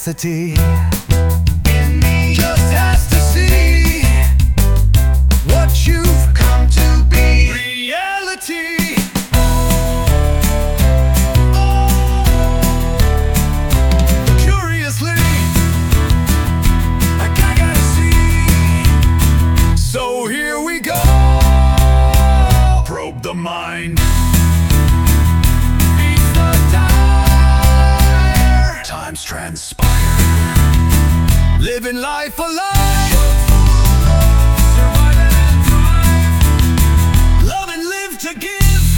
curiosity in me just has to see what you've come to be. Reality. Curiously, I gotta see. So here we go. Probe the mind. Times transpire, living life alive, survive and thrive, love and live to give.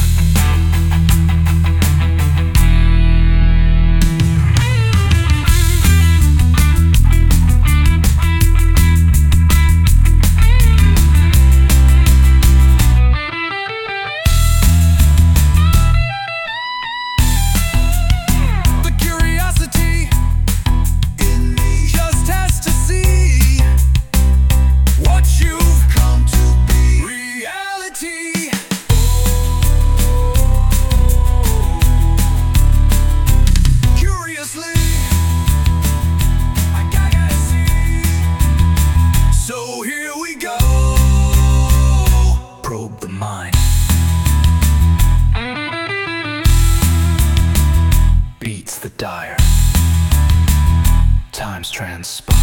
Probe the mind. Beats the dire. Times transpire.